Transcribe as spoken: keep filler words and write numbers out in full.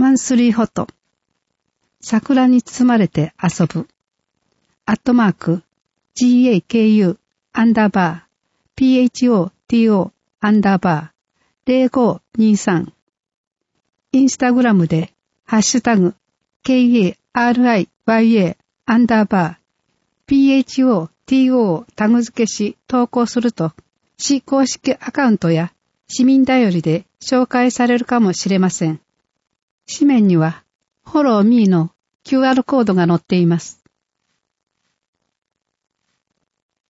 マンスリーフォト。桜に包まれて遊ぶ。アットマーク、gaku、アンダーバー、photo、アンダーバー、ゼロごにさん。インスタグラムで、ハッシュタグ、kariya、アンダーバー、photo をタグ付けし投稿すると、市公式アカウントや市民だよりで紹介されるかもしれません。紙面には、フォローミーの キューアール コードが載っています。